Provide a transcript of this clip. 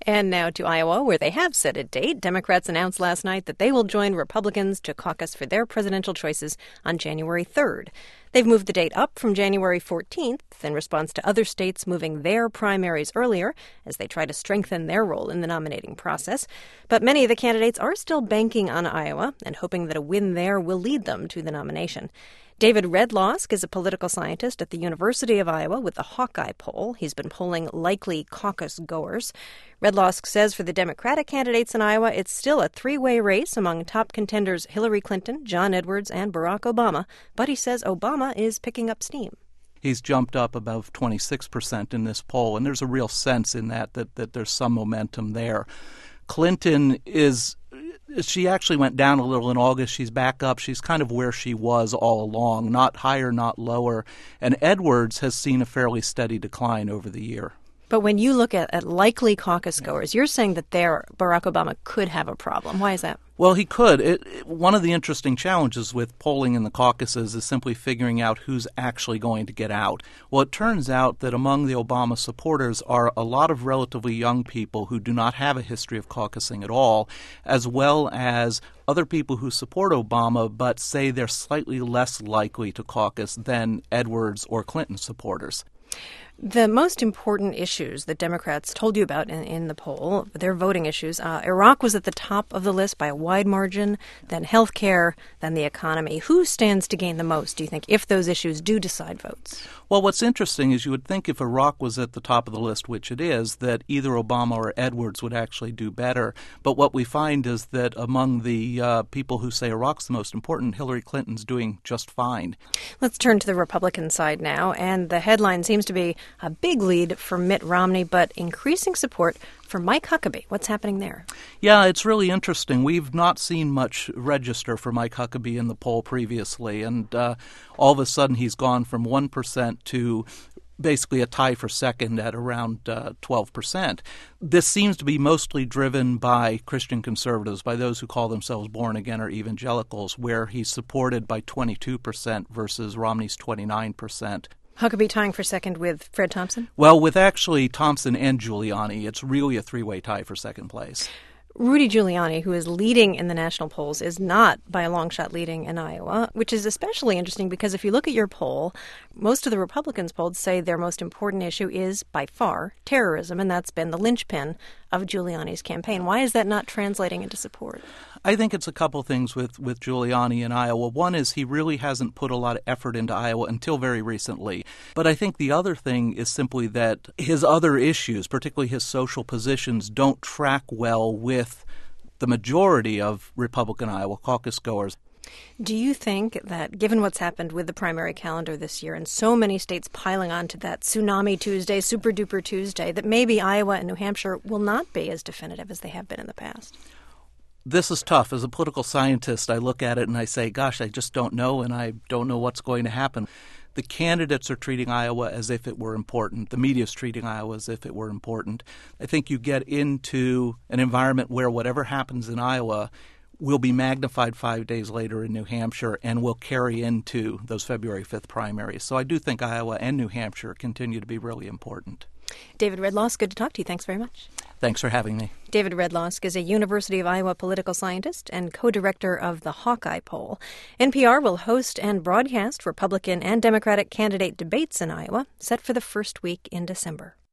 And now to Iowa, where they have set a date. Democrats announced last night that they will join Republicans to caucus for their presidential choices on January 3rd. They've moved the date up from January 14th in response to other states moving their primaries earlier as they try to strengthen their role in the nominating process. But many of the candidates are still banking on Iowa and hoping that a win there will lead them to the nomination. David Redlosk is a political scientist at the University of Iowa with the Hawkeye poll. He's been polling likely caucus goers. Redlosk says for the Democratic candidates in Iowa, it's still a three-way race among top contenders Hillary Clinton, John Edwards, and Barack Obama. But he says Obama is picking up steam. He's jumped up above 26% in this poll, and there's a real sense in that there's some momentum there. Clinton she actually went down a little in August. She's back up. She's kind of where she was all along, not higher, not lower. And Edwards has seen a fairly steady decline over the year. But when you look at likely caucus goers, you're saying that Barack Obama could have a problem. Why is that? Well, he could. One of the interesting challenges with polling in the caucuses is simply figuring out who's actually going to get out. Well, it turns out that among the Obama supporters are a lot of relatively young people who do not have a history of caucusing at all, as well as other people who support Obama but say they're slightly less likely to caucus than Edwards or Clinton supporters. The most important issues that Democrats told you about in the poll, their voting issues, Iraq was at the top of the list by a wide margin, then health care, then the economy. Who stands to gain the most, do you think, if those issues do decide votes? Well, what's interesting is you would think if Iraq was at the top of the list, which it is, that either Obama or Edwards would actually do better. But what we find is that among the people who say Iraq's the most important, Hillary Clinton's doing just fine. Let's turn to the Republican side now, and the headline seems to be a big lead for Mitt Romney, but increasing support for Mike Huckabee. What's happening there? Yeah, it's really interesting. We've not seen much register for Mike Huckabee in the poll previously, and all of a sudden he's gone from 1% to basically a tie for second at around 12%. This seems to be mostly driven by Christian conservatives, by those who call themselves born-again or evangelicals, where he's supported by 22% versus Romney's 29%. Huckabee tying for second with Fred Thompson? Well, with actually Thompson and Giuliani, it's really a three-way tie for second place. Rudy Giuliani, who is leading in the national polls, is not by a long shot leading in Iowa, which is especially interesting because if you look at your poll, most of the Republicans polled say their most important issue is, by far, terrorism, and that's been the linchpin of Giuliani's campaign. Why is that not translating into support? I think it's a couple things with Giuliani in Iowa. One is he really hasn't put a lot of effort into Iowa until very recently. But I think the other thing is simply that his other issues, particularly his social positions, don't track well with the majority of Republican Iowa caucus goers. Do you think that, given what's happened with the primary calendar this year and so many states piling on to that Tsunami Tuesday, Super Duper Tuesday, that maybe Iowa and New Hampshire will not be as definitive as they have been in the past? This is tough. As a political scientist, I look at it and I say, gosh, I just don't know, and I don't know what's going to happen. The candidates are treating Iowa as if it were important. The media is treating Iowa as if it were important. I think you get into an environment where whatever happens in Iowa will be magnified 5 days later in New Hampshire and will carry into those February 5th primaries. So I do think Iowa and New Hampshire continue to be really important. David Redlosk, good to talk to you. Thanks very much. Thanks for having me. David Redlosk is a University of Iowa political scientist and co-director of the Hawkeye poll. NPR will host and broadcast Republican and Democratic candidate debates in Iowa, set for the first week in December.